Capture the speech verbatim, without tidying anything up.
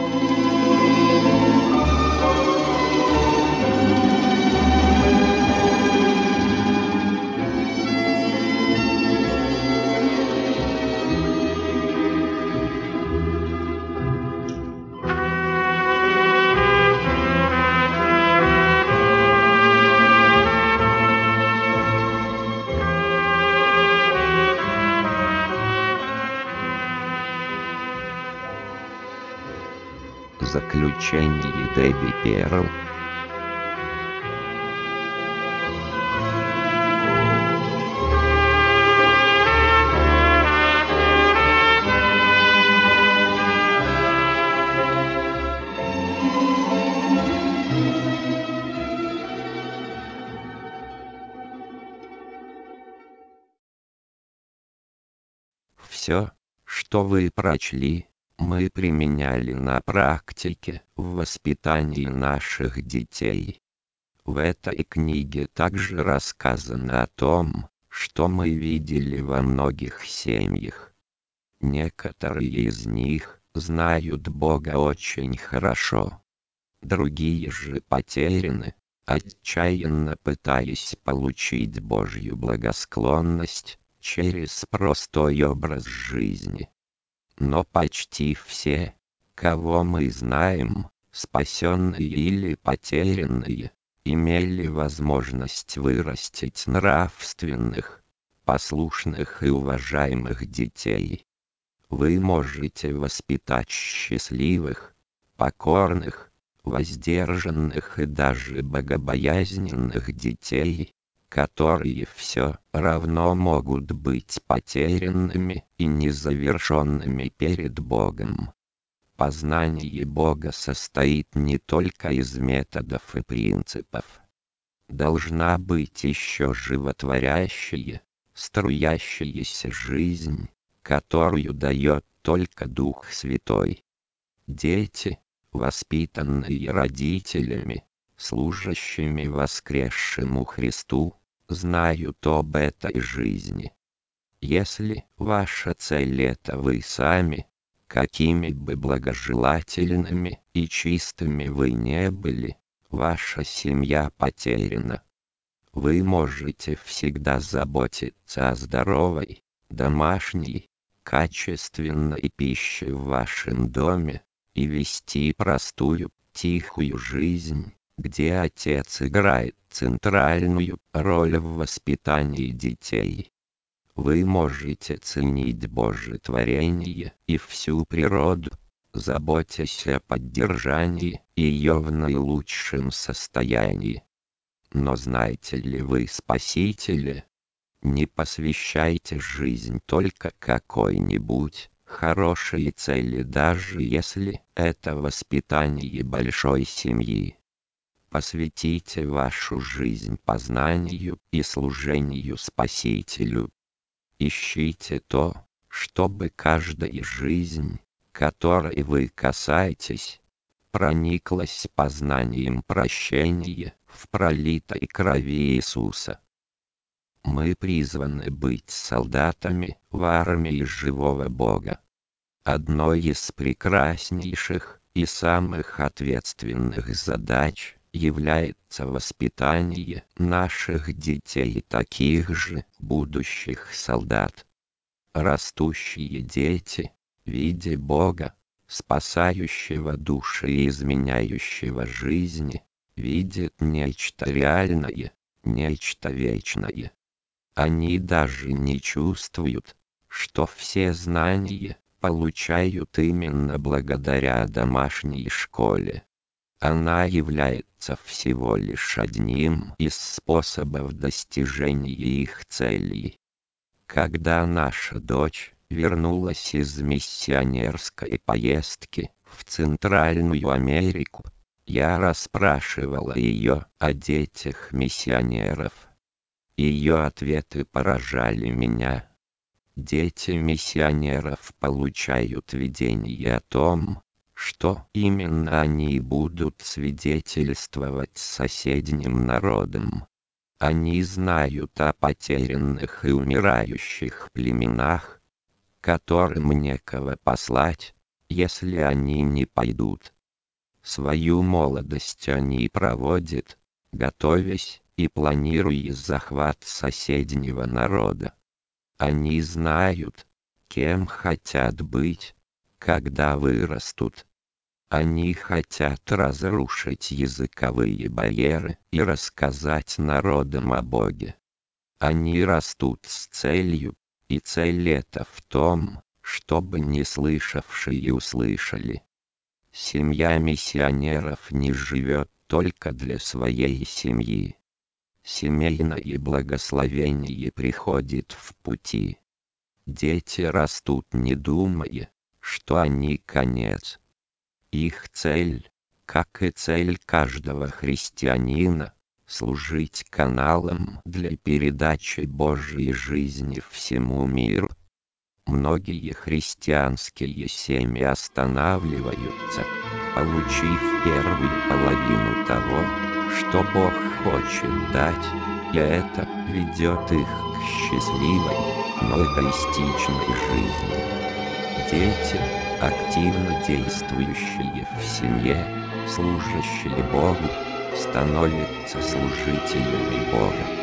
Заключение Дебби Перл. Все, что вы прочли, мы применяли на практике в воспитании наших детей. В этой книге также рассказано о том, что мы видели во многих семьях. Некоторые из них знают Бога очень хорошо. Другие же потеряны, отчаянно пытаясь получить Божью благосклонность через простой образ жизни. Но почти все, кого мы знаем, спасенные или потерянные, имели возможность вырастить нравственных, послушных и уважаемых детей. Вы можете воспитать счастливых, покорных, воздержанных и даже богобоязненных детей, которые все равно могут быть потерянными и незавершенными перед Богом. Познание Бога состоит не только из методов и принципов. Должна быть еще животворящая, струящаяся жизнь, которую дает только Дух Святой. Дети, воспитанные родителями, служащими воскресшему Христу, знают об этой жизни. Если ваша цель — это вы сами, какими бы благожелательными и чистыми вы не были, ваша семья потеряна. Вы можете всегда заботиться о здоровой, домашней, качественной пище в вашем доме и вести простую, тихую жизнь, где отец играет центральную роль в воспитании детей. Вы можете ценить Божье творение и всю природу, заботясь о поддержании ее в наилучшем состоянии. Но знаете ли вы Спасителя? Не посвящайте жизнь только какой-нибудь хорошей цели, даже если это воспитание большой семьи. Посвятите вашу жизнь познанию и служению Спасителю. Ищите то, чтобы каждая жизнь, которой вы касаетесь, прониклась познанием прощения в пролитой крови Иисуса. Мы призваны быть солдатами в армии живого Бога. Одной из прекраснейших и самых ответственных задач является воспитание наших детей, таких же будущих солдат. Растущие дети, видя Бога, спасающего души и изменяющего жизни, видят нечто реальное, нечто вечное. Они даже не чувствуют, что все знания получают именно благодаря домашней школе. Она является всего лишь одним из способов достижения их целей. Когда наша дочь вернулась из миссионерской поездки в Центральную Америку, я расспрашивала ее о детях миссионеров. Ее ответы поражали меня. Дети миссионеров получают видение о том, что именно они будут свидетельствовать соседним народам. Они знают о потерянных и умирающих племенах, которым некого послать, если они не пойдут. Свою молодость они проводят, готовясь и планируя захват соседнего народа. Они знают, кем хотят быть, когда вырастут. Они хотят разрушить языковые барьеры и рассказать народам о Боге. Они растут с целью, и цель эта в том, чтобы не слышавшие услышали. Семья миссионеров не живет только для своей семьи. Семейное благословение приходит в пути. Дети растут, не думая, что они конец. Их цель, как и цель каждого христианина, служить каналом для передачи Божьей жизни всему миру. Многие христианские семьи останавливаются, получив первую половину того, что Бог хочет дать, и это ведет их к счастливой, но эгоистичной жизни. Дети, активно действующие в семье, служащие Богу, становятся служителями Бога.